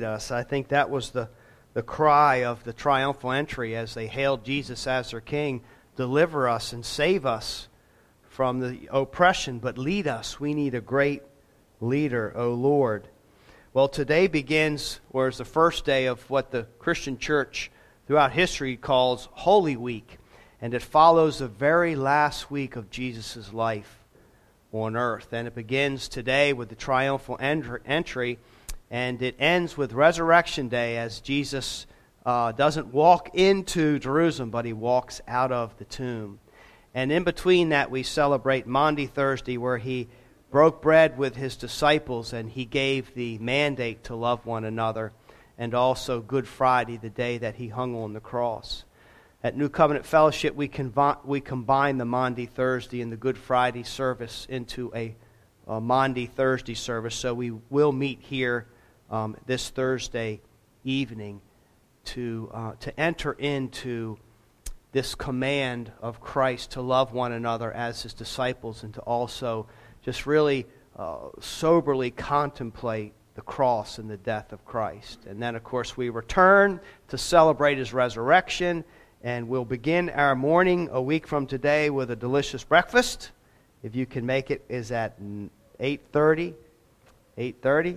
us. I think that was the cry of the triumphal entry as they hailed Jesus as their king. Deliver us and save us from the oppression, but lead us. We need a great leader, O Lord. Well, today begins, or is the first day of what the Christian church throughout history calls Holy Week. And it follows the very last week of Jesus' life on earth. And it begins today with the triumphal entry, and it ends with Resurrection Day as Jesus doesn't walk into Jerusalem, but he walks out of the tomb. And in between that, we celebrate Maundy Thursday, where he broke bread with his disciples and he gave the mandate to love one another, and also Good Friday, the day that he hung on the cross. At New Covenant Fellowship, we combine the Maundy Thursday and the Good Friday service into a Maundy Thursday service. So we will meet here this Thursday evening to enter into this command of Christ to love one another as his disciples, and to also just really soberly contemplate the cross and the death of Christ. And then, of course, we return to celebrate his resurrection. And we'll begin our morning a week from today with a delicious breakfast. If you can make it, is at 8:30. 8:30.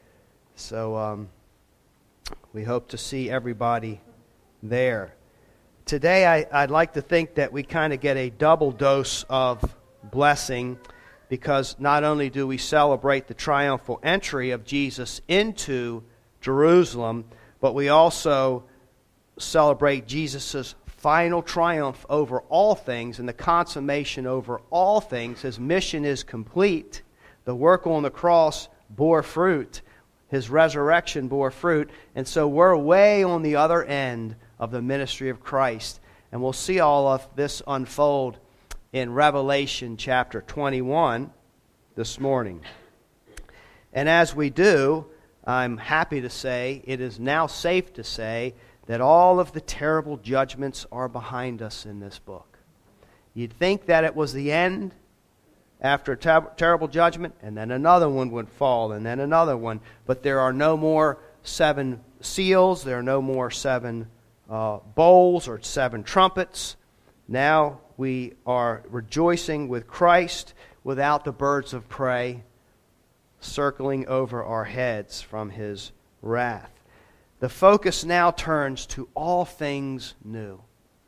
So we hope to see everybody there. Today I'd like to think that we kind of get a double dose of blessing, because not only do we celebrate the triumphal entry of Jesus into Jerusalem, but we also celebrate Jesus' final triumph over all things and the consummation over all things. His mission is complete. The work on the cross bore fruit. His resurrection bore fruit. And so we're way on the other end of the ministry of Christ. And we'll see all of this unfold in Revelation chapter 21 this morning. And as we do, I'm happy to say, it is now safe to say, that all of the terrible judgments are behind us in this book. You'd think that it was the end after a terrible judgment, and then another one would fall, and then another one. But there are no more 7 seals, there are no more 7 bowls or 7 trumpets. Now we are rejoicing with Christ without the birds of prey circling over our heads from his wrath. The focus now turns to all things new.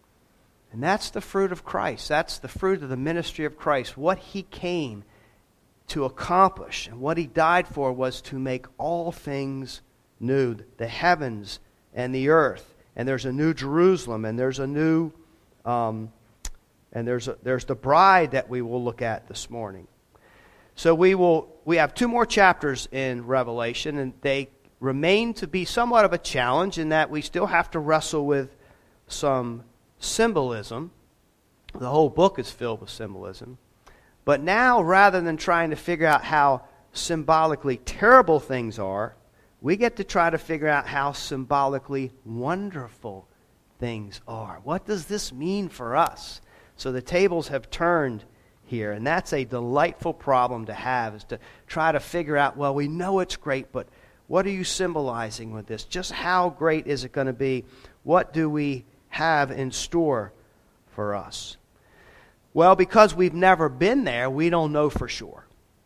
And that's the fruit of Christ. That's the fruit of the ministry of Christ. What he came to accomplish and what he died for was to make all things new. The heavens and the earth. And there's a new Jerusalem, and there's a new and there's the bride that we will look at this morning. So we have 2 more chapters in Revelation, and they remain to be somewhat of a challenge in that we still have to wrestle with some symbolism. The whole book is filled with symbolism. But now, rather than trying to figure out how symbolically terrible things are, we get to try to figure out how symbolically wonderful things are. What does this mean for us? So the tables have turned here, and that's a delightful problem to have, is to try to figure out, well, we know it's great, but what are you symbolizing with this? Just how great is it going to be? What do we have in store for us? Well, because we've never been there, we don't know for sure.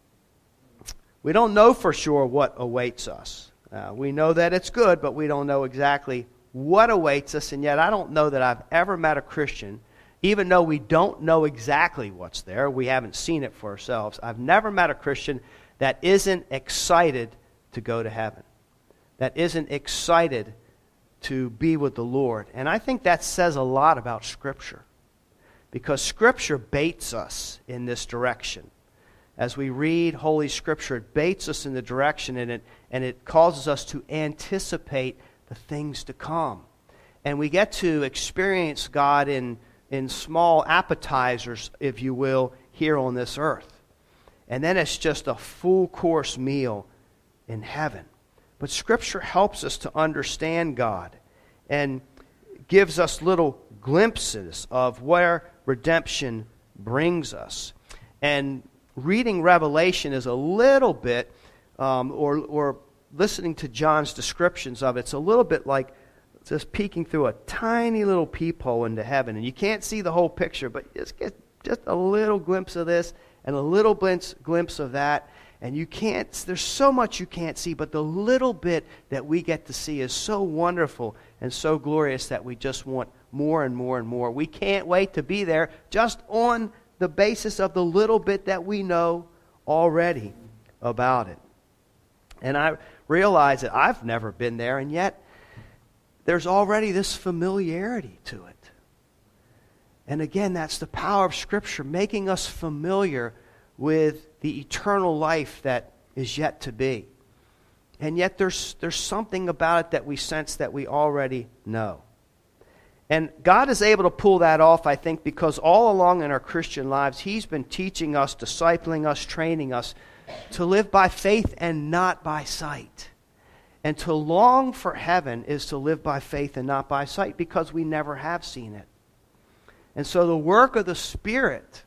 We don't know for sure what awaits us. We know that it's good, but we don't know exactly what awaits us. And yet I don't know that I've ever met a Christian, even though we don't know exactly what's there, we haven't seen it for ourselves. I've never met a Christian that isn't excited to go to heaven, that isn't excited to be with the Lord. And I think that says a lot about Scripture, because Scripture baits us in this direction. As we read Holy Scripture, it baits us in the direction, and it causes us to anticipate the things to come. And we get to experience God in small appetizers, if you will, here on this earth. And then it's just a full course meal in heaven. But Scripture helps us to understand God and gives us little glimpses of where redemption brings us. And reading Revelation is a little bit, or listening to John's descriptions of it, it's a little bit like just peeking through a tiny little peephole into heaven. And you can't see the whole picture, but just get just a little glimpse of this and a little glimpse of that. And you can't, there's so much you can't see, but the little bit that we get to see is so wonderful and so glorious that we just want more and more and more. We can't wait to be there just on the basis of the little bit that we know already about it. And I realize that I've never been there, and yet there's already this familiarity to it. And again, that's the power of Scripture, making us familiar with the eternal life that is yet to be. And yet there's something about it that we sense that we already know. And God is able to pull that off, I think, because all along in our Christian lives, He's been teaching us, discipling us, training us to live by faith and not by sight. And to long for heaven is to live by faith and not by sight, because we never have seen it. And so the work of the Spirit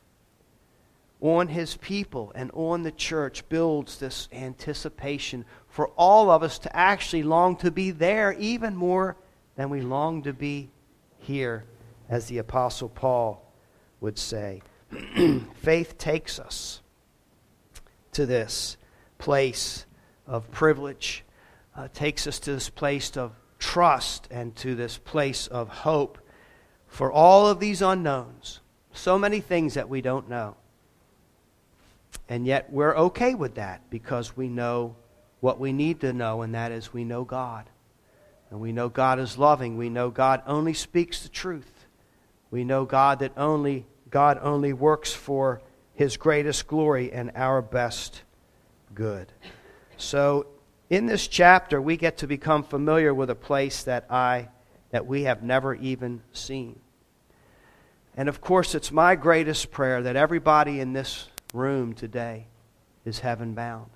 on His people and on the church builds this anticipation for all of us to actually long to be there even more than we long to be here, as the Apostle Paul would say. Faith takes us to this place of privilege, takes us to this place of trust and to this place of hope for all of these unknowns. So many things that we don't know. And yet we're okay with that because we know what we need to know, and that is we know God. And we know God is loving. We know God only speaks the truth. We know God only works for His greatest glory and our best good. So in this chapter, we get to become familiar with a place that we have never even seen. And of course, it's my greatest prayer that everybody in this room today is heaven bound.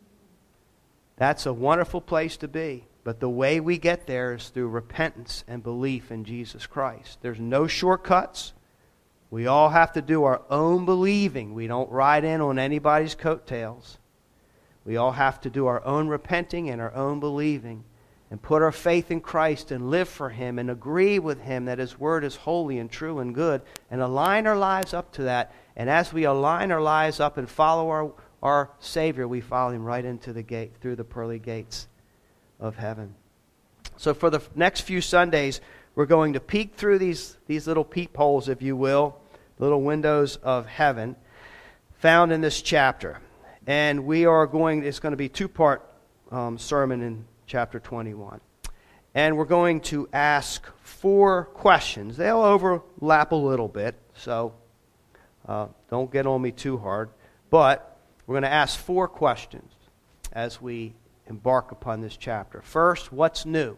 That's a wonderful place to be. But the way we get there is through repentance and belief in Jesus Christ. There's no shortcuts. We all have to do our own believing. We don't ride in on anybody's coattails. We all have to do our own repenting and our own believing and put our faith in Christ and live for Him and agree with Him that His Word is holy and true and good and align our lives up to that. And as we align our lives up and follow our Savior, we follow Him right into the gate, through the pearly gates of heaven. So for the next few Sundays, we're going to peek through these little peepholes, if you will, little windows of heaven found in this chapter. And it's going to be a two-part sermon in chapter 21. And we're going to ask 4 questions. They'll overlap a little bit, so don't get on me too hard. But we're going to ask 4 questions as we embark upon this chapter. First, what's new?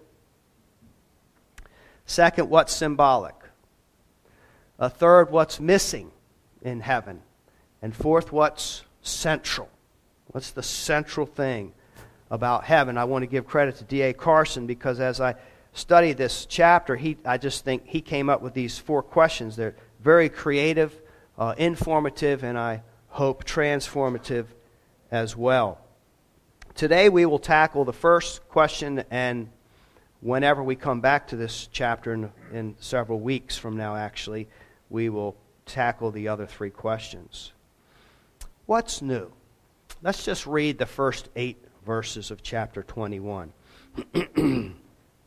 Second, what's symbolic? Third, what's missing in heaven? And fourth, what's central? What's the central thing about heaven? I want to give credit to D.A. Carson, because as I studied this chapter, I just think he came up with these 4 questions. They're very creative, informative, and I hope transformative as well. Today we will tackle the first question, and whenever we come back to this chapter in several weeks from now, actually, we will tackle the other 3 questions. What's new? Let's just read the first 8 verses of chapter 21. Then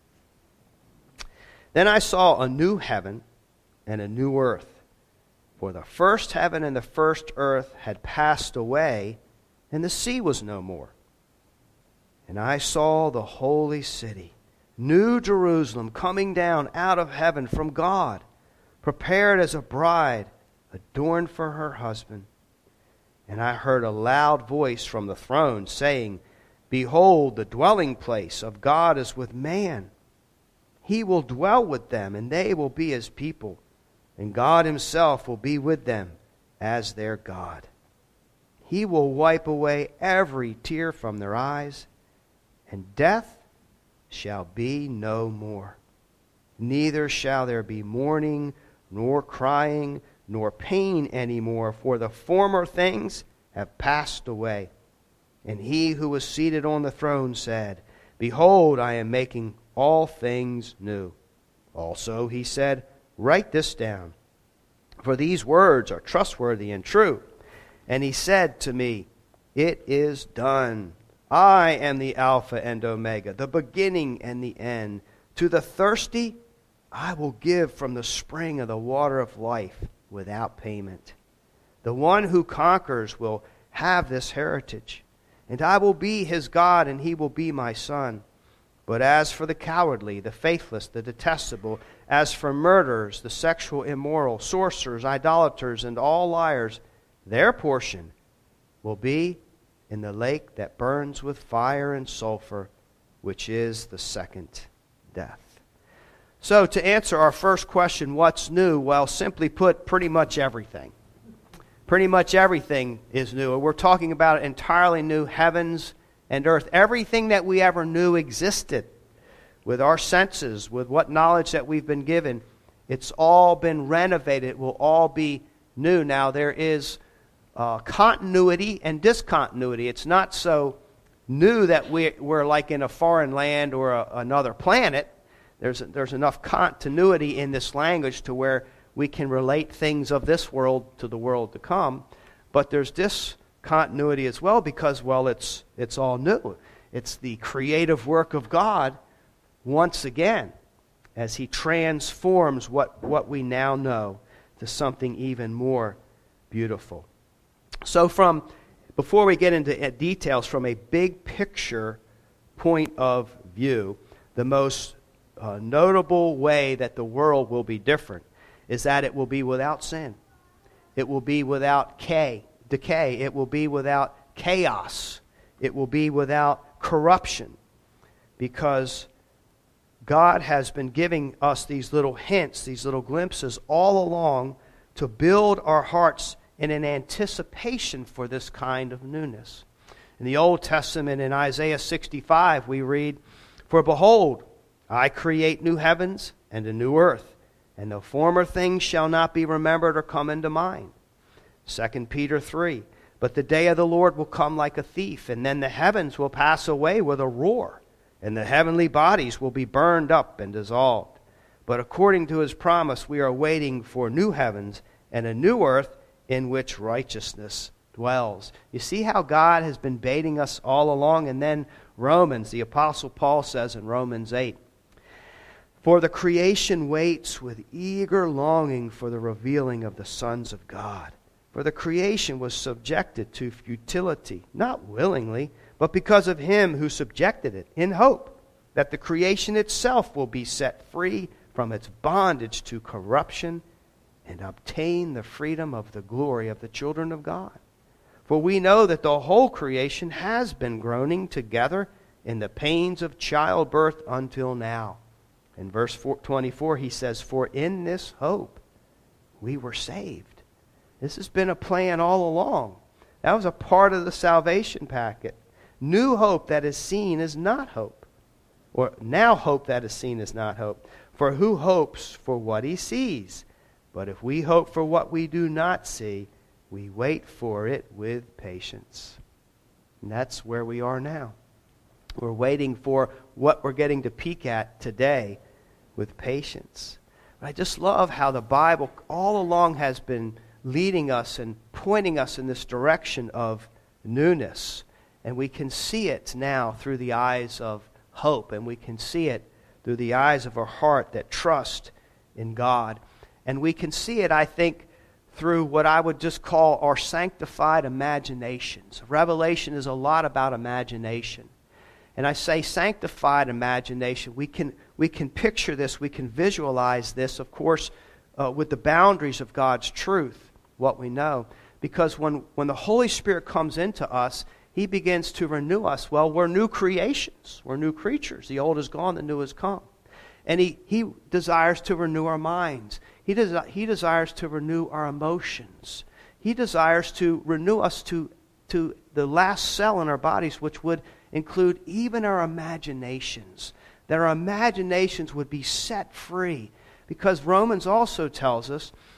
I saw a new heaven and a new earth, for the first heaven and the first earth had passed away, and the sea was no more. And I saw the holy city, New Jerusalem, coming down out of heaven from God, prepared as a bride, adorned for her husband. And I heard a loud voice from the throne saying, Behold, the dwelling place of God is with man. He will dwell with them, and they will be His people. And God Himself will be with them as their God. He will wipe away every tear from their eyes, and death shall be no more. Neither shall there be mourning, nor crying, nor pain any more, for the former things have passed away. And he who was seated on the throne said, Behold, I am making all things new. Also he said, Write this down, for these words are trustworthy and true. And he said to me, It is done. I am the Alpha and Omega, the beginning and the end. To the thirsty, I will give from the spring of the water of life without payment. The one who conquers will have this heritage, and I will be his God, and he will be my son. But as for the cowardly, the faithless, the detestable, as for murderers, the sexual immoral, sorcerers, idolaters, and all liars, their portion will be in the lake that burns with fire and sulfur, which is the second death. So to answer our first question, what's new? Well, simply put, pretty much everything. Pretty much everything is new. And we're talking about entirely new heavens and earth. Everything that we ever knew existed with our senses, with what knowledge that we've been given, it's all been renovated. It will all be new. Now, there is continuity and discontinuity. It's not so new that we're like in a foreign land or another planet. There's enough continuity in this language to where we can relate things of this world to the world to come. But there's discontinuity as well because, well, it's all new. It's the creative work of God once again as He transforms what we now know to something even more beautiful. So before we get into details, from a big picture point of view, the most notable way that the world will be different is that it will be without sin. It will be without decay. It will be without chaos. It will be without corruption. Because God has been giving us these little hints, these little glimpses all along to build our hearts in an anticipation for this kind of newness. In the Old Testament, in Isaiah 65, we read, For behold, I create new heavens and a new earth, and the former things shall not be remembered or come into mind. 2 Peter 3, But the day of the Lord will come like a thief, and then the heavens will pass away with a roar, and the heavenly bodies will be burned up and dissolved. But according to His promise, we are waiting for new heavens and a new earth in which righteousness dwells. You see how God has been baiting us all along? And then Romans, the Apostle Paul says in Romans 8, For the creation waits with eager longing for the revealing of the sons of God. For the creation was subjected to futility, not willingly, but because of Him who subjected it, in hope that the creation itself will be set free from its bondage to corruption and obtain the freedom of the glory of the children of God. For we know that the whole creation has been groaning together in the pains of childbirth until now. In verse 24 he says, For in this hope we were saved. This has been a plan all along. That was a part of the salvation packet. New hope that is seen is not hope. Or now hope that is seen is not hope. For who hopes for what he sees? But if we hope for what we do not see, we wait for it with patience. And that's where we are now. We're waiting for what we're getting to peek at today with patience. But I just love how the Bible all along has been leading us and pointing us in this direction of newness. And we can see it now through the eyes of hope. And we can see it through the eyes of our heart that trust in God. And we can see it, I think, through what I would just call our sanctified imaginations. Revelation is a lot about imagination. And I say sanctified imagination. We can picture this, we can visualize this, of course, with the boundaries of God's truth, what we know. Because when the Holy Spirit comes into us, He begins to renew us. Well, we're new creations. We're new creatures. The old is gone, the new has come. And He desires to renew our minds. He desires to renew our emotions. He desires to renew us to the last cell in our bodies, which would include even our imaginations. That our imaginations would be set free. Because Romans also tells us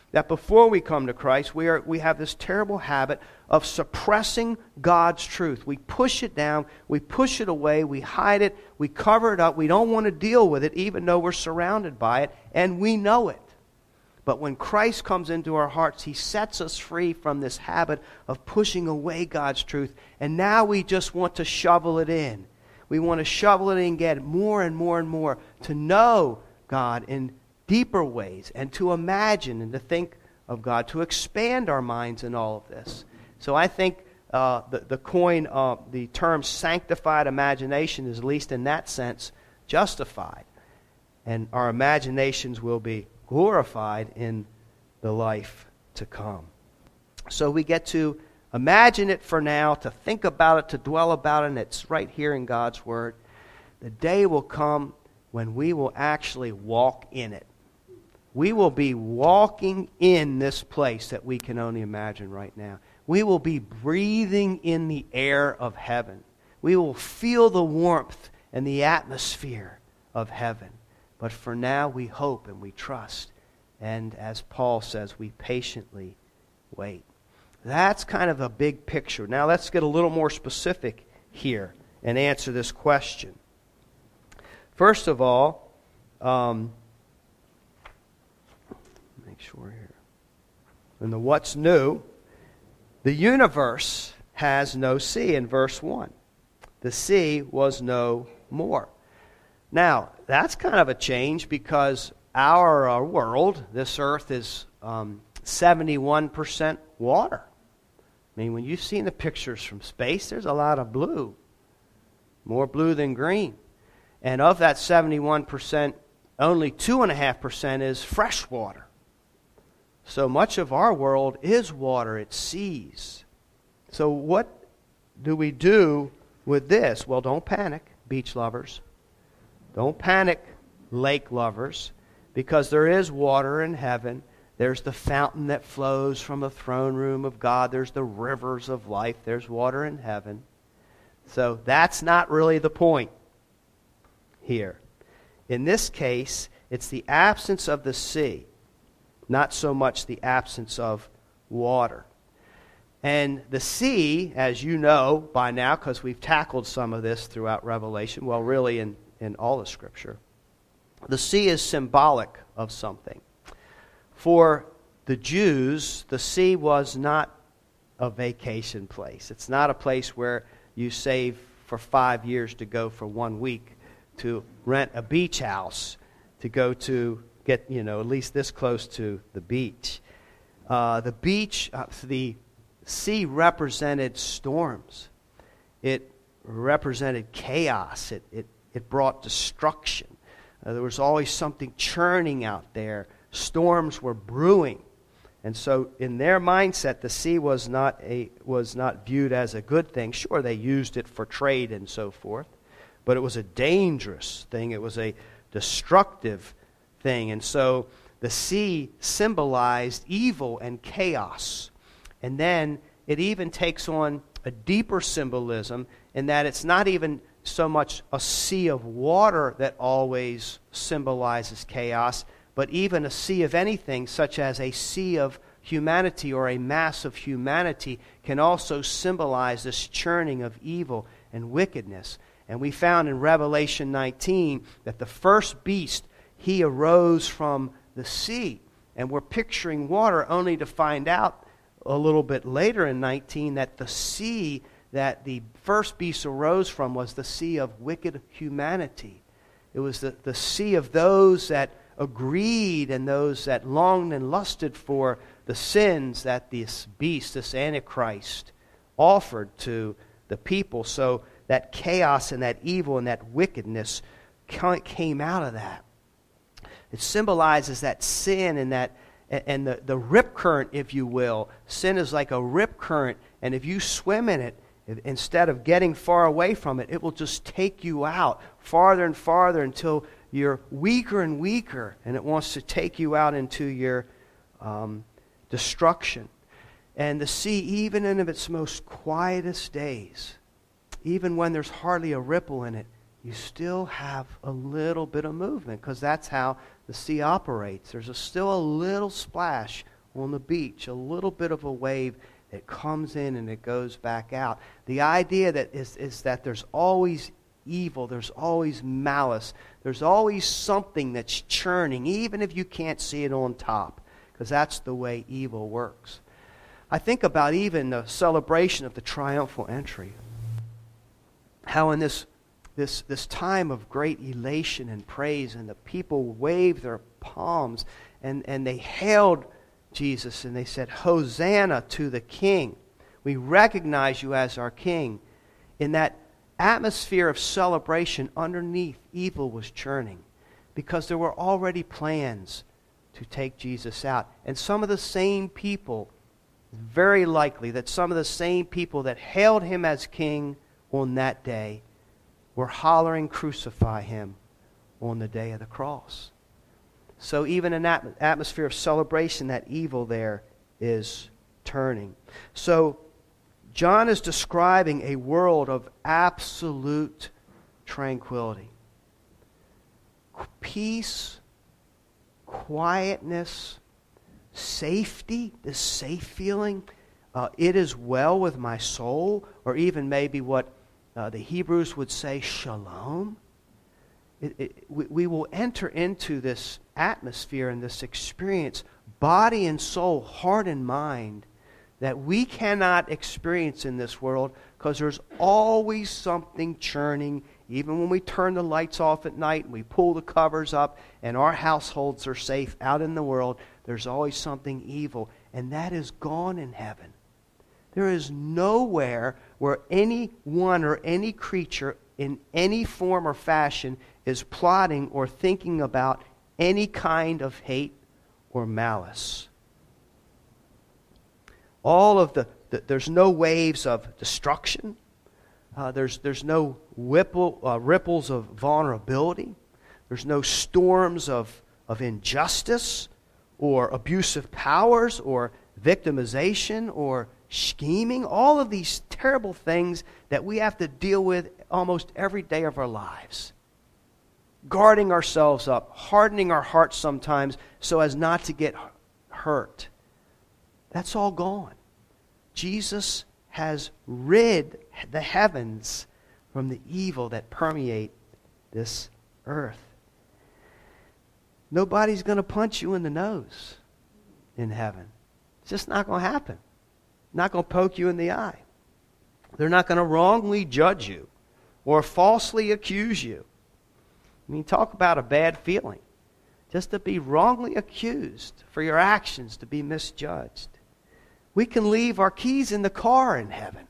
that before we come to Christ, we have this terrible habit of suppressing God's truth. We push it down, we push it away, we hide it, we cover it up. We don't want to deal with it even though we're surrounded by it, and we know it. But when Christ comes into our hearts, He sets us free from this habit of pushing away God's truth, and now we just want to shovel it in. We want to shovel it in and get more and more and more to know God in deeper ways and to imagine and to think of God, to expand our minds in all of this. So I think the term sanctified imagination is, at least in that sense, justified. And our imaginations will be glorified in the life to come. So we get to imagine it for now, to think about it, to dwell about it, and it's right here in God's Word. The day will come when we will actually walk in it. We will be walking in this place that we can only imagine right now. We will be breathing in the air of heaven. We will feel the warmth and the atmosphere of heaven. But for now, we hope and we trust. And as Paul says, we patiently wait. That's kind of a big picture. Now let's get a little more specific here and answer this question. First of all, make sure here. In the what's new, the universe has no sea in verse 1. The sea was no more. Now, that's kind of a change because our world, this earth, is 71% water. I mean, when you've seen the pictures from space, there's a lot of blue. More blue than green. And of that 71%, only 2.5% is fresh water. So much of our world is water, it's seas. So what do we do with this? Well, don't panic, beach lovers. Don't panic, lake lovers, because there is water in heaven. There's the fountain that flows from the throne room of God. There's the rivers of life. There's water in heaven. So that's not really the point here. In this case, it's the absence of the sea, not so much the absence of water. And the sea, as you know by now, because we've tackled some of this throughout Revelation, well, really in all of Scripture, the sea is symbolic of something. For the Jews, the sea was not a vacation place. It's not a place where you save for 5 years to go for 1 week to rent a beach house to go to get, at least this close to the beach. The sea represented storms. It represented chaos. It brought destruction. There was always something churning out there. Storms were brewing. And so in their mindset, the sea was not viewed as a good thing. Sure, they used it for trade and so forth, but it was a dangerous thing. It was a destructive thing. And so the sea symbolized evil and chaos. And then it even takes on a deeper symbolism in that it's not even so much a sea of water that always symbolizes chaos, but even a sea of anything, such as a sea of humanity or a mass of humanity, can also symbolize this churning of evil and wickedness. And we found in Revelation 19 that the first beast, he arose from the sea. And we're picturing water only to find out a little bit later in 19 that the sea that the first beast arose from was the sea of wicked humanity. It was the sea of those that agreed and those that longed and lusted for the sins that this beast, this Antichrist, offered to the people. So that chaos and that evil and that wickedness came out of that. It symbolizes that sin and the rip current, if you will. Sin is like a rip current, and if you swim in it, instead of getting far away from it, it will just take you out farther and farther until you're weaker and weaker, and it wants to take you out into your destruction. And the sea, even in its most quietest days, even when there's hardly a ripple in it, you still have a little bit of movement, because that's how the sea operates. There's still a little splash on the beach, a little bit of a wave that comes in and it goes back out. The idea that is that there's always evil, there's always malice, there's always something that's churning, even if you can't see it on top, because that's the way evil works. I think about even the celebration of the triumphal entry, how in this time of great elation and praise, and the people waved their palms and they hailed Jesus and they said, "Hosanna to the King. We recognize you as our King." In that atmosphere of celebration, underneath, evil was churning, because there were already plans to take Jesus out. And some of the same people, very likely that some of the same people that hailed him as king on that day were hollering, "Crucify him," on the day of the cross. So even in that atmosphere of celebration, that evil there is turning. So John is describing a world of absolute tranquility. Peace, quietness, safety, this safe feeling. It is well with my soul, or even maybe what the Hebrews would say, shalom. We will enter into this atmosphere and this experience, body and soul, heart and mind, that we cannot experience in this world, because there's always something churning. Even when we turn the lights off at night and we pull the covers up and our households are safe out in the world, there's always something evil, and that is gone in heaven. There is nowhere where anyone or any creature in any form or fashion is plotting or thinking about any kind of hate or malice. All of there's no waves of destruction. There's no ripples of vulnerability. There's no storms of injustice or abusive powers or victimization or scheming. All of these terrible things that we have to deal with almost every day of our lives. Guarding ourselves up, hardening our hearts sometimes so as not to get hurt. That's all gone. Jesus has rid the heavens from the evil that permeate this earth. Nobody's going to punch you in the nose in heaven. It's just not going to happen. Not going to poke you in the eye. They're not going to wrongly judge you or falsely accuse you. I mean, talk about a bad feeling. Just to be wrongly accused for your actions, to be misjudged. We can leave our keys in the car in heaven.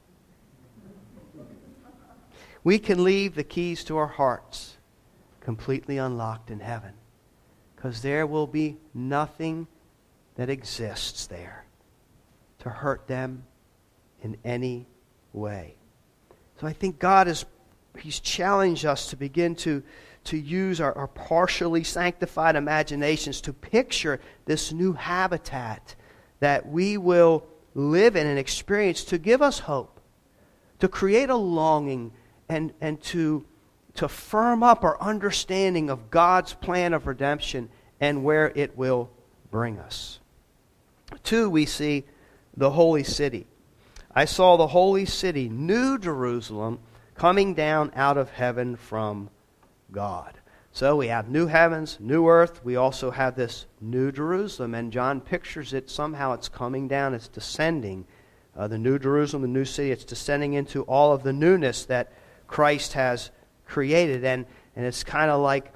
We can leave the keys to our hearts completely unlocked in heaven, because there will be nothing that exists there to hurt them in any way. So I think God He's challenged us to begin to use our partially sanctified imaginations to picture this new habitat that we will live in and experience, to give us hope, to create a longing, and to firm up our understanding of God's plan of redemption and where it will bring us. 2, we see the holy city. I saw the holy city, New Jerusalem, coming down out of heaven from God. So we have new heavens, new earth. We also have this New Jerusalem, and John pictures it. Somehow it's coming down, it's descending. The New Jerusalem, the new city, it's descending into all of the newness that Christ has created. And it's kind of like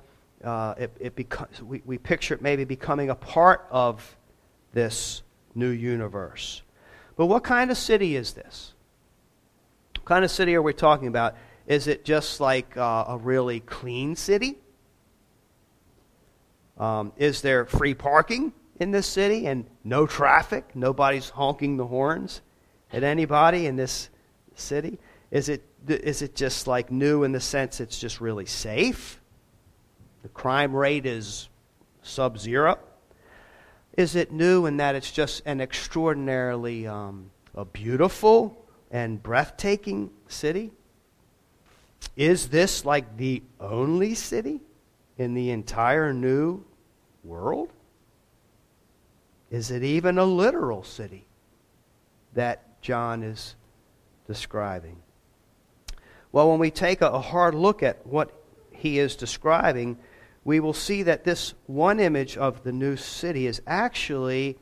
we picture it maybe becoming a part of this new universe. But what kind of city is this? What kind of city are we talking about? Is it just like a really clean city? Is there free parking in this city and no traffic? Nobody's honking the horns at anybody in this city? Is it just like new in the sense it's just really safe? The crime rate is sub-zero? Is it new in that it's just an extraordinarily a beautiful and breathtaking city? Is this like the only city in the entire new world? Is it even a literal city that John is describing? Well, when we take a hard look at what he is describing, we will see that this one image of the new city is actually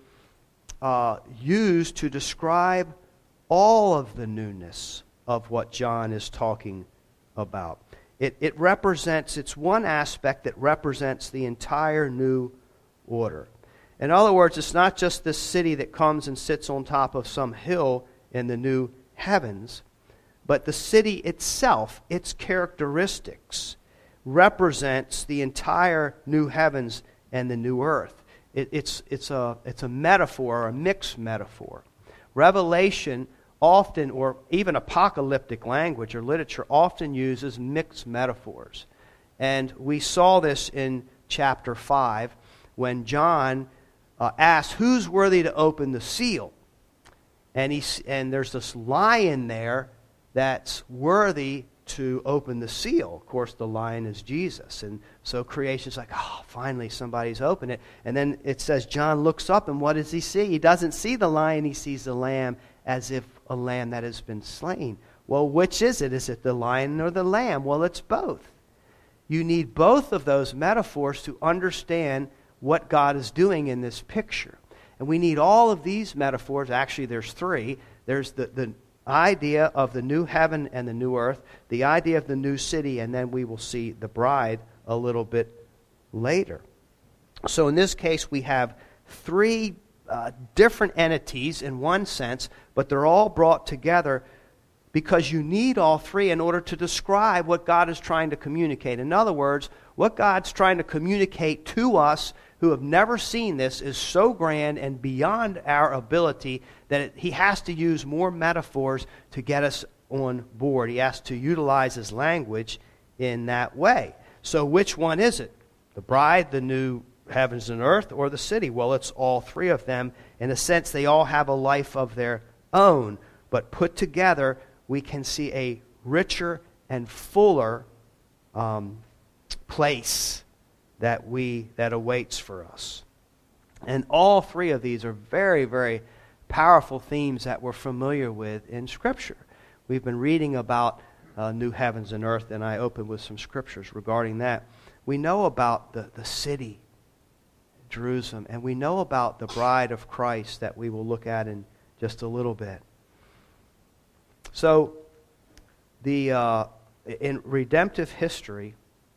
used to describe all of the newness of what John is talking about. It represents, it's one aspect that represents the entire new order. In other words, it's not just this city that comes and sits on top of some hill in the new heavens, but the city itself, its characteristics, represents the entire new heavens and the new earth. It's a metaphor, or a mixed metaphor. Revelation often, or even apocalyptic language or literature, often uses mixed metaphors. And we saw this in chapter 5 when John asked, who's worthy to open the seal? And there's this lion there that's worthy to open the seal. Of course, the lion is Jesus. And so creation's like, oh, finally somebody's opened it. And then it says John looks up, and what does he see? He doesn't see the lion, he sees the lamb, as if a lamb that has been slain. Well, which is it? Is it the lion or the lamb? Well, it's both. You need both of those metaphors to understand what God is doing in this picture. And we need all of these metaphors. Actually, there's three. There's the idea of the new heaven and the new earth, the idea of the new city, and then we will see the bride a little bit later. So in this case, we have three different entities in one sense, but they're all brought together because you need all three in order to describe what God is trying to communicate. In other words, what God's trying to communicate to us who have never seen this is so grand and beyond our ability that he has to use more metaphors to get us on board. He has to utilize his language in that way. So which one is it? The bride, the new heavens and earth, or the city? Well, it's all three of them. In a sense, they all have a life of their own. But put together, we can see a richer and fuller place that awaits for us. And all three of these are very, very powerful themes that we're familiar with in Scripture. We've been reading about new heavens and earth, and I opened with some scriptures regarding that. We know about the city, Jerusalem, and we know about the bride of Christ that we will look at in just a little bit. So, in redemptive history,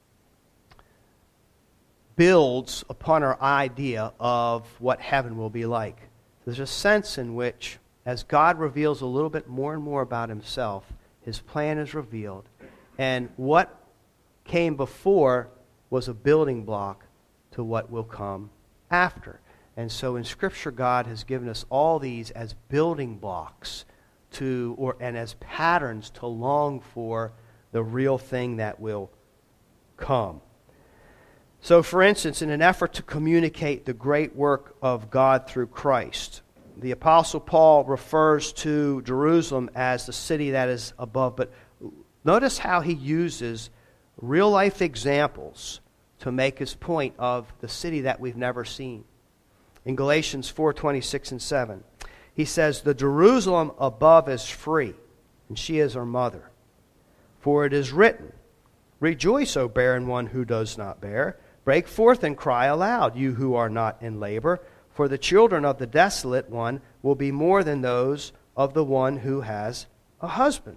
builds upon our idea of what heaven will be like. There's a sense in which, as God reveals a little bit more and more about himself, his plan is revealed. And what came before was a building block to what will come after. And so in Scripture, God has given us all these as building blocks and as patterns to long for the real thing that will come. So, for instance, in an effort to communicate the great work of God through Christ, the Apostle Paul refers to Jerusalem as the city that is above. But notice how he uses real-life examples to make his point of the city that we've never seen. In Galatians 4:26 and 7, he says, "The Jerusalem above is free, and she is her mother. For it is written, 'Rejoice, O barren one who does not bear. Break forth and cry aloud, you who are not in labor. For the children of the desolate one will be more than those of the one who has a husband.'"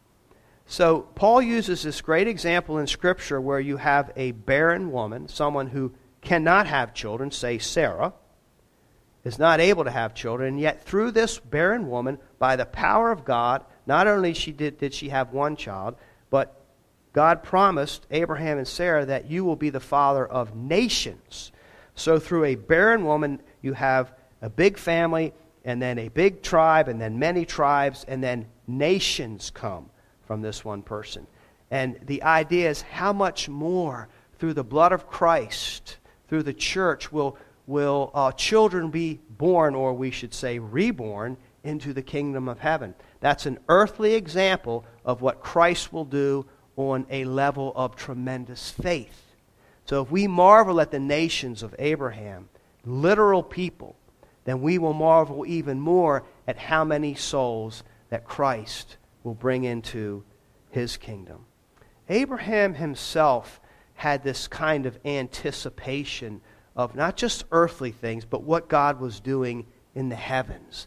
So Paul uses this great example in Scripture where you have a barren woman, someone who cannot have children, say Sarah, is not able to have children, and yet through this barren woman, by the power of God, not only did she have one child, but God promised Abraham and Sarah that you will be the father of nations. So through a barren woman, you have a big family, and then a big tribe, and then many tribes, and then nations come from this one person. And the idea is how much more through the blood of Christ, through the church, will children be born, or we should say reborn, into the kingdom of heaven. That's an earthly example of what Christ will do on a level of tremendous faith. So if we marvel at the nations of Abraham, literal people, then we will marvel even more at how many souls that Christ will bring into his kingdom. Abraham himself had this kind of anticipation of not just earthly things, but what God was doing in the heavens.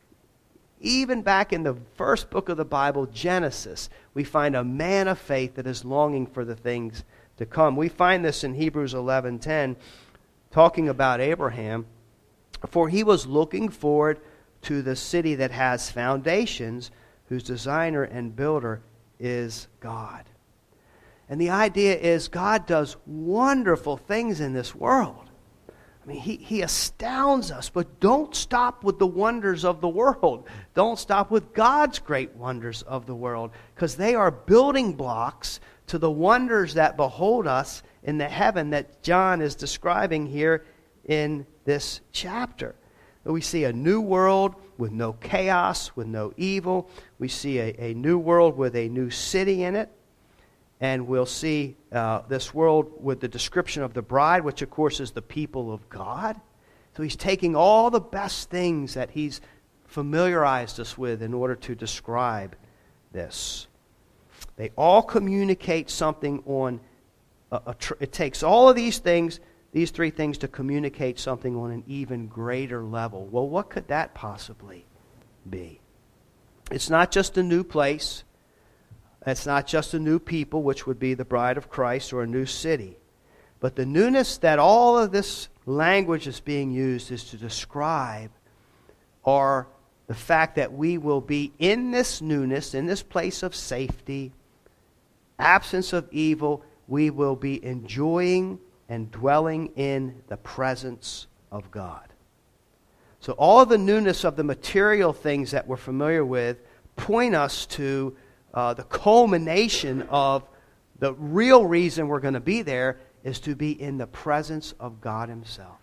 Even back in the first book of the Bible, Genesis, we find a man of faith that is longing for the things to come. We find this in Hebrews 11:10, talking about Abraham. For he was looking forward to the city that has foundations, whose designer and builder is God. And the idea is God does wonderful things in this world. I mean, he astounds us, but don't stop with the wonders of the world. Don't stop with God's great wonders of the world, because they are building blocks to the wonders that behold us in the heaven that John is describing here in this chapter. We see a new world with no chaos, with no evil. We see a new world with a new city in it. And we'll see this world with the description of the bride, which of course is the people of God. So he's taking all the best things that he's familiarized us with in order to describe this. They all communicate something on, it takes all of these things, these three things, to communicate something on an even greater level. Well, what could that possibly be? It's not just a new place. It's not just a new people, which would be the bride of Christ, or a new city. But the newness that all of this language is being used is to describe are the fact that we will be in this newness, in this place of safety, absence of evil. We will be enjoying and dwelling in the presence of God. So all of the newness of the material things that we're familiar with point us to the culmination of the real reason we're going to be there is to be in the presence of God himself.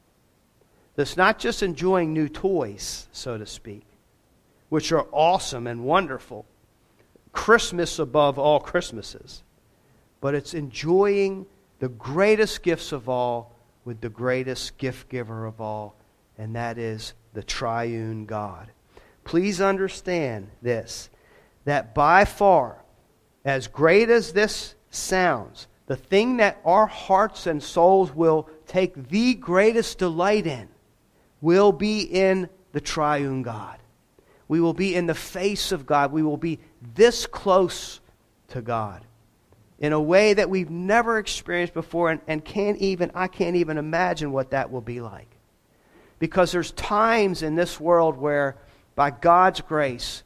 It's not just enjoying new toys, so to speak, which are awesome and wonderful. Christmas above all Christmases. But it's enjoying the greatest gifts of all with the greatest gift giver of all, and that is the triune God. Please understand this, that by far, as great as this sounds, the thing that our hearts and souls will take the greatest delight in will be in the triune God. We will be in the face of God. We will be this close to God in a way that we've never experienced before, and I can't even imagine what that will be like. Because there's times in this world where, by God's grace,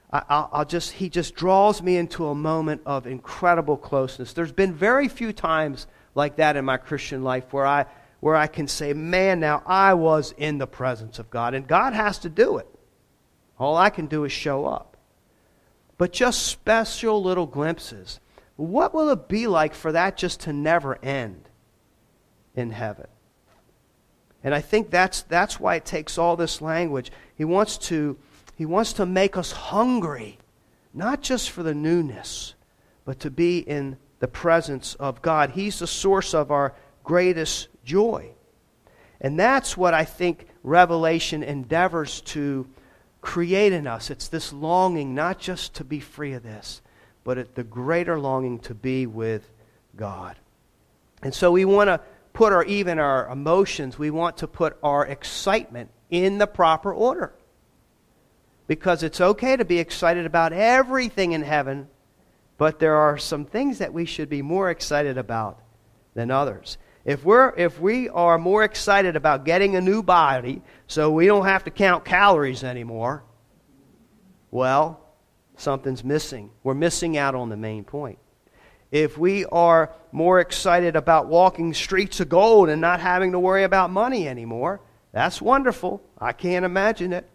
He just draws me into a moment of incredible closeness. There's been very few times like that in my Christian life where I can say, man, now I was in the presence of God. And God has to do it. All I can do is show up. But just special little glimpses. What will it be like for that just to never end in heaven? And I think that's why it takes all this language. He wants to make us hungry, not just for the newness, but to be in the presence of God. He's the source of our greatest joy. And that's what I think Revelation endeavors to create in us. It's this longing not just to be free of this, but the greater longing to be with God. And so we want to put even our emotions, we want to put our excitement in the proper order. Because it's okay to be excited about everything in heaven, but there are some things that we should be more excited about than others. If we are more excited about getting a new body so we don't have to count calories anymore, well, something's missing. We're missing out on the main point. If we are more excited about walking streets of gold and not having to worry about money anymore, that's wonderful. I can't imagine it.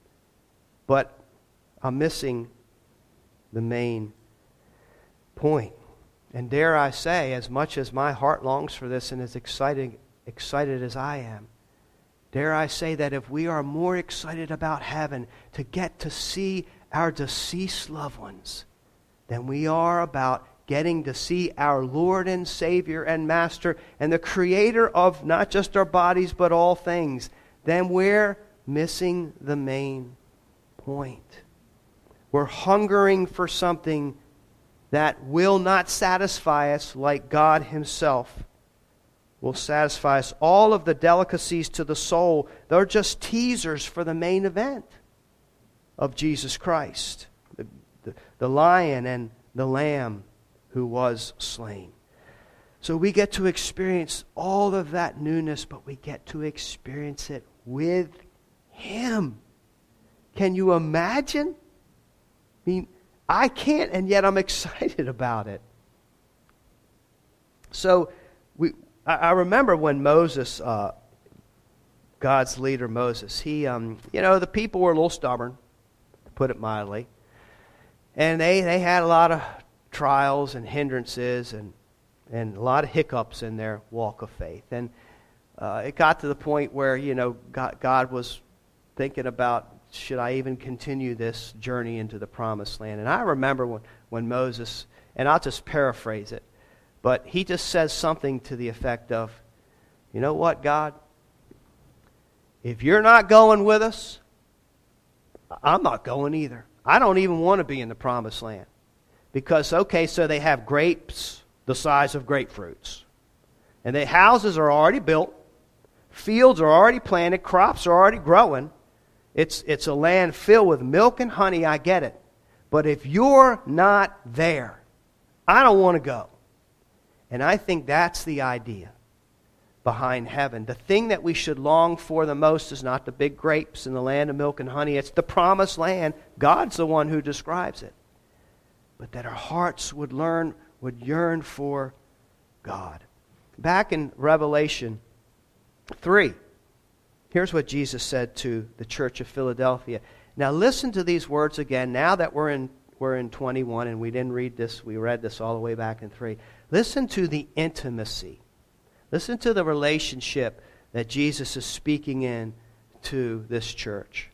But I'm missing the main point. And dare I say, as much as my heart longs for this and is excited as I am, dare I say that if we are more excited about heaven to get to see our deceased loved ones than we are about getting to see our Lord and Savior and Master and the Creator of not just our bodies but all things, then we're missing the main point. We're hungering for something that will not satisfy us like God Himself will satisfy us. All of the delicacies to the soul, they're just teasers for the main event of Jesus Christ, the lion and the lamb who was slain. So we get to experience all of that newness, but we get to experience it with Him. Can you imagine? I mean, I can't, and yet I'm excited about it. So I remember when Moses, God's leader Moses, he, the people were a little stubborn, to put it mildly. And they had a lot of trials and hindrances and a lot of hiccups in their walk of faith. And it got to the point where, God was thinking about, should I even continue this journey into the promised land? And I remember when Moses, and I'll just paraphrase it, but he just says something to the effect of, you know what, God? If you're not going with us, I'm not going either. I don't even want to be in the promised land. Because, okay, so they have grapes the size of grapefruits. And the houses are already built. Fields are already planted. Crops are already growing. It's a land filled with milk and honey, I get it. But if you're not there, I don't want to go. And I think that's the idea behind heaven. The thing that we should long for the most is not the big grapes in the land of milk and honey. It's the promised land. God's the one who describes it. But that our hearts would yearn for God. Back in Revelation 3, here's what Jesus said to the church of Philadelphia. Now listen to these words again. Now that we're in 21 and we didn't read this, we read this all the way back in 3. Listen to the intimacy. Listen to the relationship that Jesus is speaking in to this church.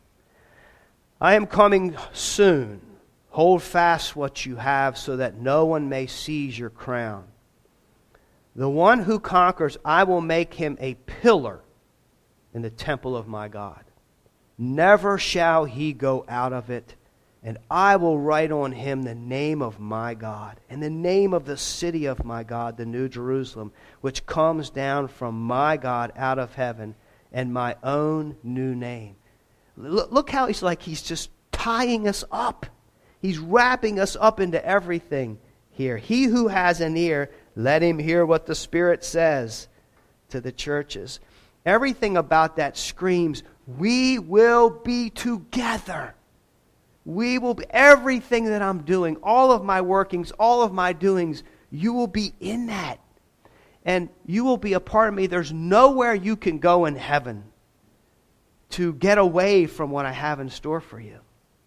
I am coming soon. Hold fast what you have so that no one may seize your crown. The one who conquers, I will make him a pillar in the temple of my God. Never shall he go out of it. And I will write on him the name of my God and the name of the city of my God, the New Jerusalem, which comes down from my God out of heaven, and my own new name. Look how he's just tying us up. He's wrapping us up into everything here. He who has an ear, let him hear what the Spirit says to the churches. Everything about that screams, we will be together. We will be, everything that I'm doing, all of my workings, all of my doings, you will be in that. And you will be a part of me. There's nowhere you can go in heaven to get away from what I have in store for you.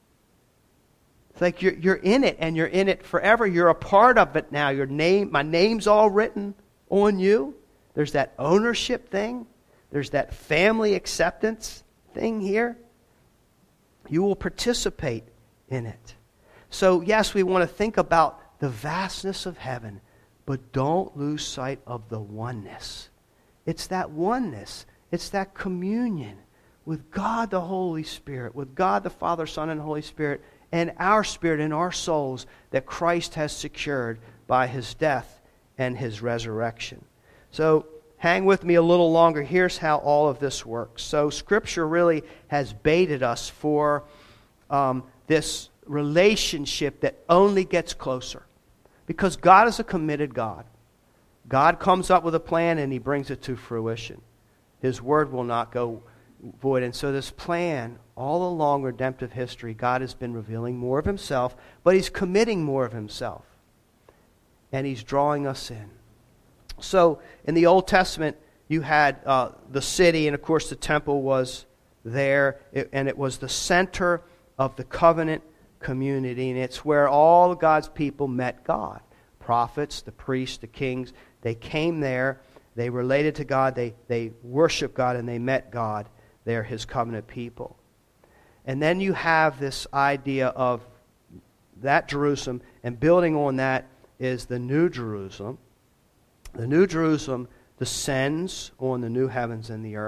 It's like you're in it, and you're in it forever. You're a part of it now. My name's all written on you. There's that ownership thing. There's that family acceptance thing here. You will participate in it. So, yes, we want to think about the vastness of heaven, but don't lose sight of the oneness. It's that oneness. It's that communion with God the Holy Spirit, with God the Father, Son, and Holy Spirit, and our spirit and our souls that Christ has secured by His death and His resurrection. So, hang with me a little longer. Here's how all of this works. So Scripture really has baited us for this relationship that only gets closer. Because God is a committed God. God comes up with a plan and He brings it to fruition. His word will not go void. And so this plan, all along redemptive history, God has been revealing more of Himself, but He's committing more of Himself. And He's drawing us in. So, in the Old Testament, you had the city, and of course the temple was there, and it was the center of the covenant community, and it's where all God's people met God. Prophets, the priests, the kings, they came there, they related to God, they worshiped God, and they met God. They're His covenant people. And then you have this idea of that Jerusalem, and building on that is the New Jerusalem. The New Jerusalem descends on the new heavens and the earth,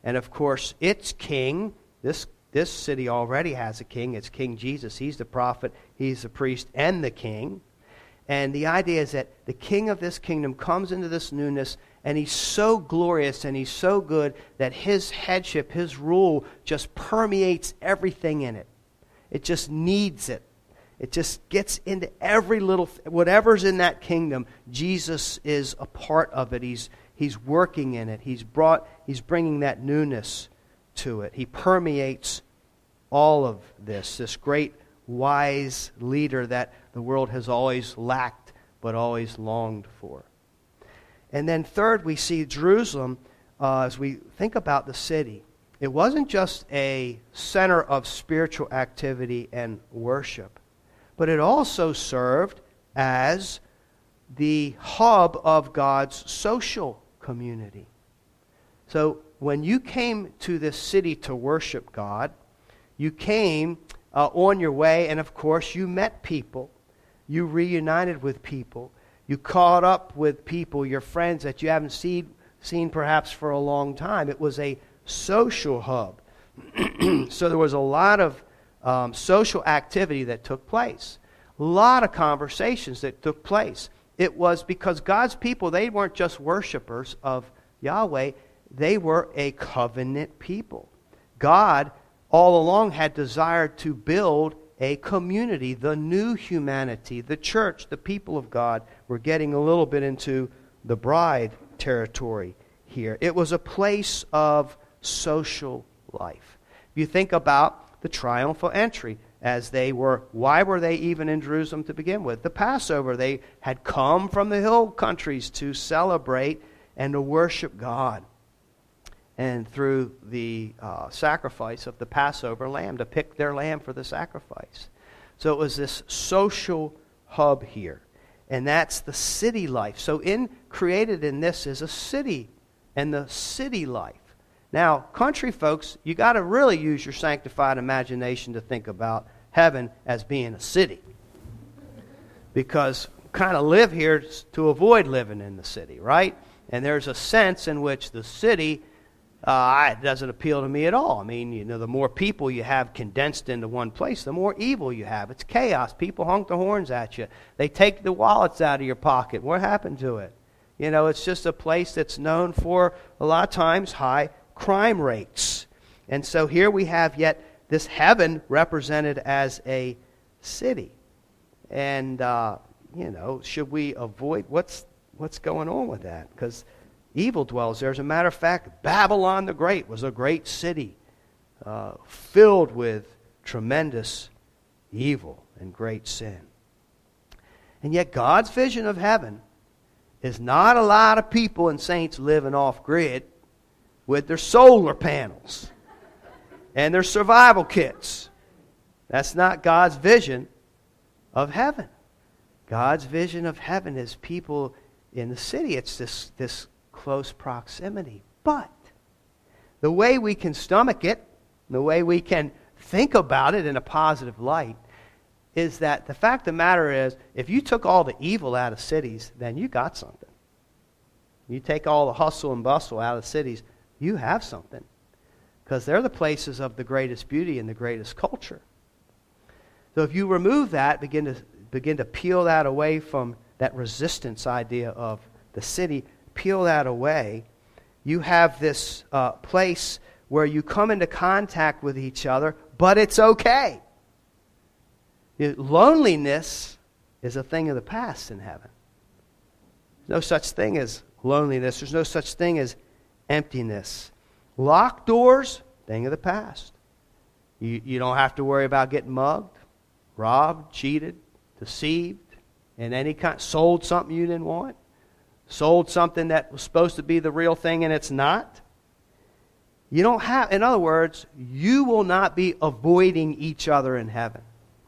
And of course, its king, this city already has a king. It's King Jesus. He's the prophet, he's the priest, and the king. And the idea is that the king of this kingdom comes into this newness, and he's so glorious and he's so good that his headship, his rule, just permeates everything in it. It just needs it. It just gets into every little, whatever's in that kingdom, Jesus is a part of it. He's working in it. He's bringing that newness to it. He permeates all of this great wise leader that the world has always lacked but always longed for. And then third, we see Jerusalem, as we think about the city. It wasn't just a center of spiritual activity and worship, but it also served as the hub of God's social community. So when you came to this city to worship God, you came on your way, and of course you met people. You reunited with people. You caught up with people, your friends that you haven't seen perhaps for a long time. It was a social hub. So there was a lot of social activity that took place. A lot of conversations that took place. It was because God's people, they weren't just worshipers of Yahweh. They were a covenant people. God all along had desired to build a community, the new humanity, the church, the people of God. We're getting a little bit into the bride territory here. It was a place of social life. If you think about the triumphal entry, why were they even in Jerusalem to begin with? The Passover, they had come from the hill countries to celebrate and to worship God. And through the sacrifice of the Passover lamb, to pick their lamb for the sacrifice. So it was this social hub here. And that's the city life. So created in this is a city, and the city life. Now, country folks, you got to really use your sanctified imagination to think about heaven as being a city. Because kind of live here to avoid living in the city, right? And there's a sense in which the city it doesn't appeal to me at all. I mean, the more people you have condensed into one place, the more evil you have. It's chaos. People honk the horns at you. They take the wallets out of your pocket. What happened to it? It's just a place that's known for, a lot of times, high crime rates. And so here we have yet this heaven represented as a city. And, should we avoid, what's going on with that? Because evil dwells there. As a matter of fact, Babylon the Great was a great city filled with tremendous evil and great sin. And yet God's vision of heaven is not a lot of people and saints living off-grid with their solar panels and their survival kits. That's not God's vision of heaven. God's vision of heaven is people in the city. It's this close proximity. But the way we can stomach it, the way we can think about it in a positive light, is that the fact of the matter is, if you took all the evil out of cities, then you got something. You take all the hustle and bustle out of cities, you have something. Because they're the places of the greatest beauty and the greatest culture. So if you remove that, begin to peel that away from that resistance idea of the city, peel that away, you have this place where you come into contact with each other, but it's okay. Loneliness is a thing of the past in heaven. There's no such thing as loneliness. There's no such thing as emptiness. Locked doors, thing of the past. You don't have to worry about getting mugged, robbed, cheated, deceived, and any kind, sold something you didn't want. Sold something that was supposed to be the real thing and it's not. You don't have, in other words, you will not be avoiding each other in heaven.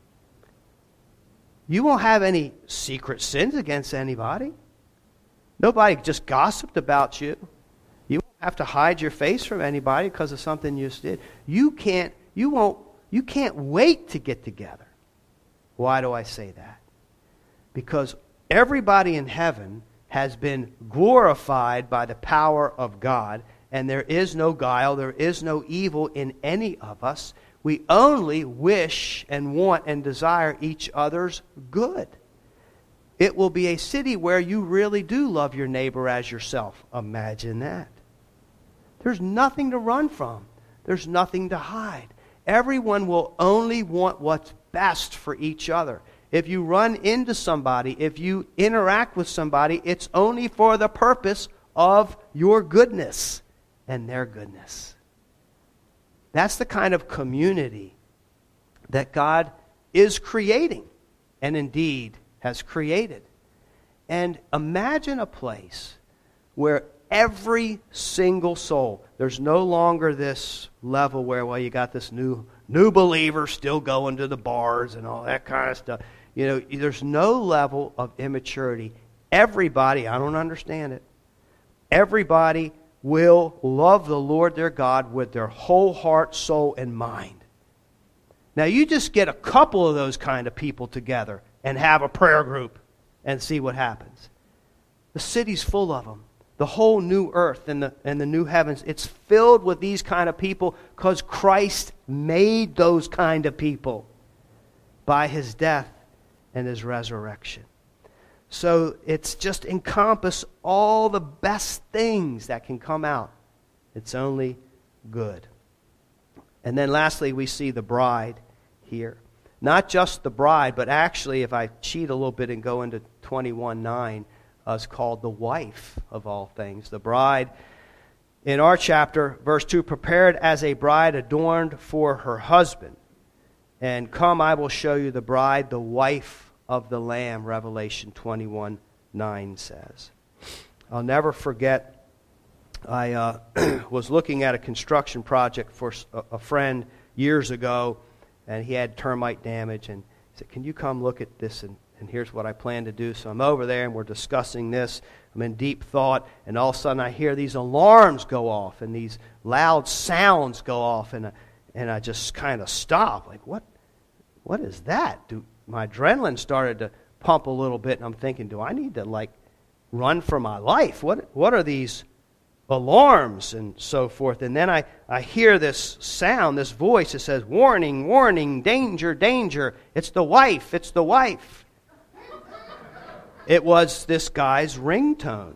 You won't have any secret sins against anybody. Nobody just gossiped about you. You won't have to hide your face from anybody because of something you just did. You can't wait to get together. Why do I say that? Because everybody in heaven has been glorified by the power of God, and there is no guile, there is no evil in any of us. We only wish and want and desire each other's good. It will be a city where you really do love your neighbor as yourself. Imagine that. There's nothing to run from. There's nothing to hide. Everyone will only want what's best for each other. If you run into somebody, if you interact with somebody, it's only for the purpose of your goodness and their goodness. That's the kind of community that God is creating, and indeed has created. And imagine a place where every single soul, there's no longer this level where, well, you got this new believer still going to the bars and all that kind of stuff. You know, there's no level of immaturity. Everybody, I don't understand it, everybody will love the Lord their God with their whole heart, soul, and mind. Now, you just get a couple of those kind of people together and have a prayer group and see what happens. The city's full of them. The whole new earth and the new heavens, it's filled with these kind of people because Christ made those kind of people by His death and His resurrection. So it's just encompass all the best things that can come out. It's only good. And then lastly, we see the bride here. Not just the bride, but actually, if I cheat a little bit and go into 21:9, is called the wife of all things. The bride, in our chapter, verse 2, prepared as a bride adorned for her husband. And come, I will show you the bride, the wife of the Lamb, Revelation 21:9 says. I'll never forget, I was looking at a construction project for a friend years ago, and he had termite damage, and he said, can you come look at this, and here's what I plan to do. So I'm over there, and we're discussing this. I'm in deep thought, and all of a sudden I hear these alarms go off, and these loud sounds go off, and I just kind of stop. Like, what is that? My adrenaline started to pump a little bit, and I'm thinking, do I need to, like, run for my life? What are these alarms and so forth? And then I hear this sound, this voice that says, warning, warning, danger, danger. It's the wife, it's the wife. It was this guy's ringtone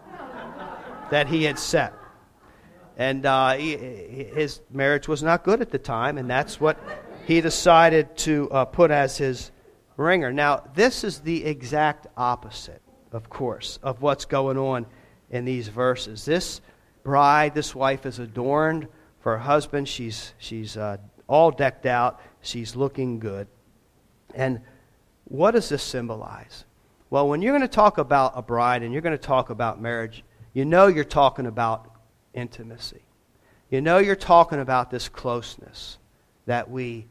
that he had set. And his marriage was not good at the time, and that's what he decided to put as his ringer. Now, this is the exact opposite, of course, of what's going on in these verses. This bride, this wife, is adorned for her husband. She's all decked out. She's looking good. And what does this symbolize? Well, when you're going to talk about a bride and you're going to talk about marriage, you know you're talking about intimacy. You know you're talking about this closeness that we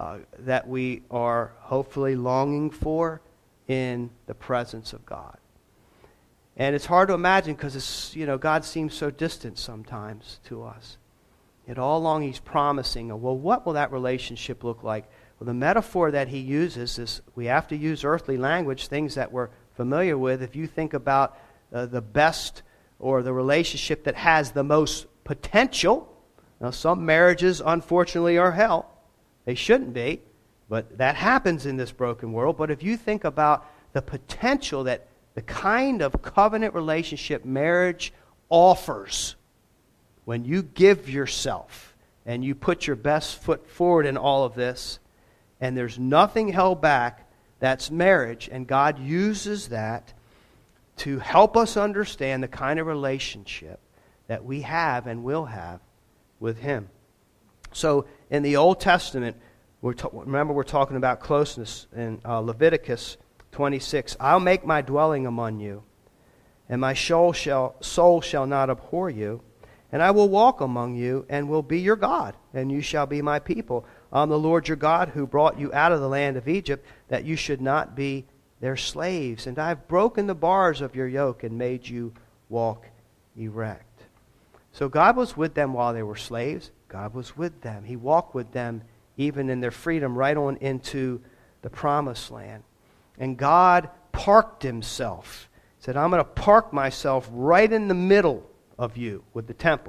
are hopefully longing for in the presence of God. And it's hard to imagine because God seems so distant sometimes to us. Yet all along He's promising, well, what will that relationship look like? Well, the metaphor that He uses is we have to use earthly language, things that we're familiar with. If you think about the best or the relationship that has the most potential, now some marriages, unfortunately, are hell. They shouldn't be, but that happens in this broken world. But if you think about the potential that the kind of covenant relationship marriage offers, when you give yourself and you put your best foot forward in all of this, and there's nothing held back, that's marriage. And God uses that to help us understand the kind of relationship that we have and will have with Him. So in the Old Testament, remember we're talking about closeness in Leviticus 26. I'll make my dwelling among you, and my soul shall not abhor you. And I will walk among you, and will be your God, and you shall be my people. I'm the Lord your God, who brought you out of the land of Egypt, that you should not be their slaves. And I've broken the bars of your yoke, and made you walk erect. So God was with them while they were slaves. God was with them. He walked with them even in their freedom right on into the promised land. And God parked Himself. He said, I'm going to park myself right in the middle of you with the temple.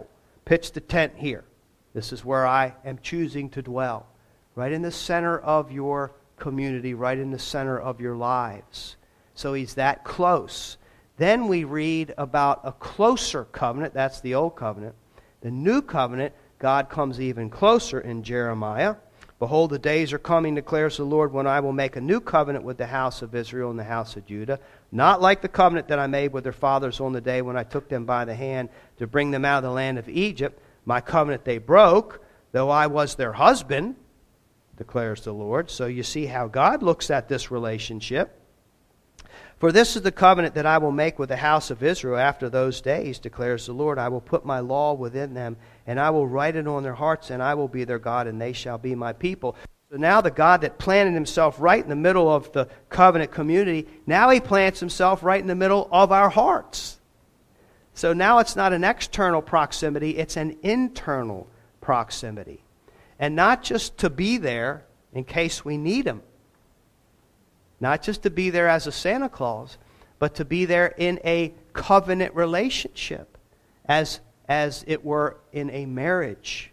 pitched a tent here. This is where I am choosing to dwell. Right in the center of your community, right in the center of your lives. So he's that close. Then we read about a closer covenant. That's the old covenant. The new covenant, God comes even closer in Jeremiah. Behold, the days are coming, declares the Lord, when I will make a new covenant with the house of Israel and the house of Judah, not like the covenant that I made with their fathers on the day when I took them by the hand to bring them out of the land of Egypt. My covenant they broke, though I was their husband, declares the Lord. So you see how God looks at this relationship. For this is the covenant that I will make with the house of Israel after those days, declares the Lord. I will put my law within them, and I will write it on their hearts, and I will be their God, and they shall be my people. So now the God that planted himself right in the middle of the covenant community, now he plants himself right in the middle of our hearts. So now it's not an external proximity, it's an internal proximity. And not just to be there in case we need him. Not just to be there as a Santa Claus, but to be there in a covenant relationship, as it were in a marriage.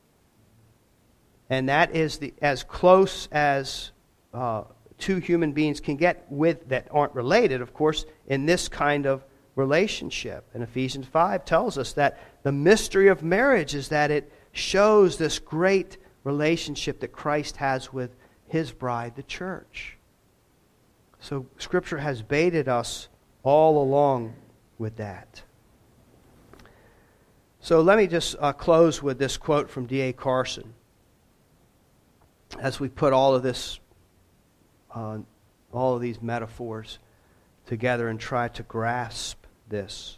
And that is as close as two human beings can get with that aren't related, of course, in this kind of relationship. And Ephesians 5 tells us that the mystery of marriage is that it shows this great relationship that Christ has with his bride, the church. So Scripture has baited us all along with that. So let me just close with this quote from D.A. Carson as we put all of these metaphors together and try to grasp this.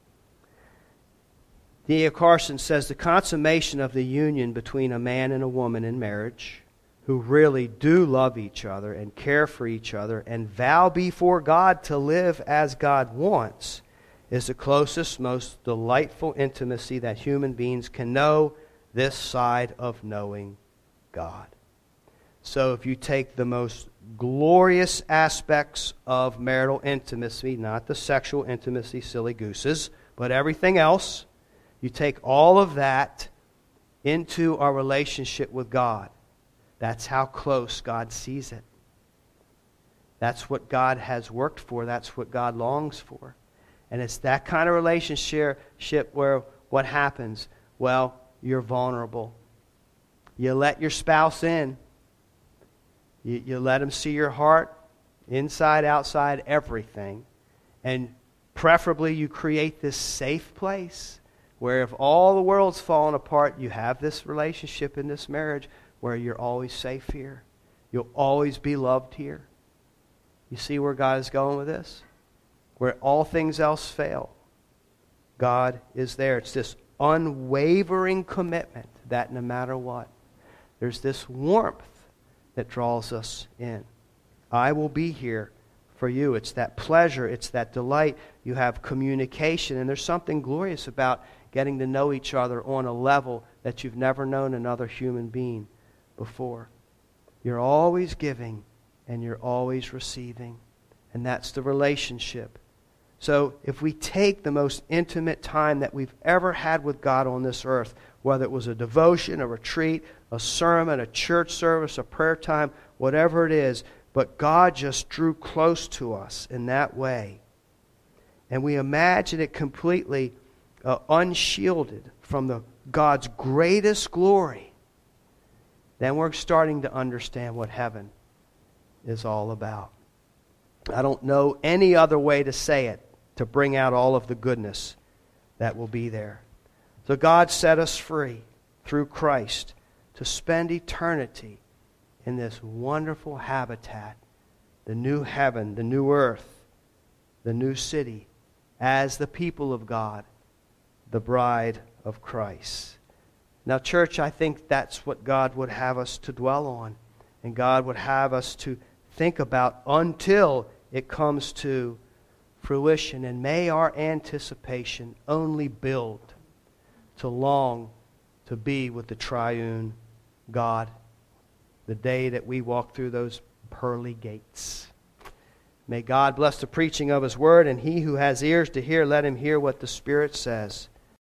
D.A. Carson says, the consummation of the union between a man and a woman in marriage who really do love each other and care for each other and vow before God to live as God wants is the closest, most delightful intimacy that human beings can know this side of knowing God. So if you take the most glorious aspects of marital intimacy, not the sexual intimacy, silly gooses, but everything else, you take all of that into our relationship with God. That's how close God sees it. That's what God has worked for. That's what God longs for. And it's that kind of relationship where what happens? Well, you're vulnerable. You let your spouse in. You let him see your heart, inside, outside, everything. And preferably you create this safe place where if all the world's fallen apart, you have this relationship in this marriage where you're always safe here. You'll always be loved here. You see where God is going with this? Where all things else fail, God is there. It's this unwavering commitment that no matter what, there's this warmth that draws us in. I will be here for you. It's that pleasure. It's that delight. You have communication. And there's something glorious about getting to know each other on a level that you've never known another human being before. You're always giving and you're always receiving. And that's the relationship. So if we take the most intimate time that we've ever had with God on this earth, whether it was a devotion, a retreat, a sermon, a church service, a prayer time, whatever it is, but God just drew close to us in that way. And we imagine it completely unshielded from God's greatest glory. Then we're starting to understand what heaven is all about. I don't know any other way to say it to bring out all of the goodness that will be there. So God set us free through Christ to spend eternity in this wonderful habitat, the new heaven, the new earth, the new city, as the people of God, the bride of Christ. Now, church, I think that's what God would have us to dwell on, and God would have us to think about until it comes to fruition. And may our anticipation only build to long to be with the triune God the day that we walk through those pearly gates. May God bless the preaching of His word, and he who has ears to hear, let him hear what the Spirit says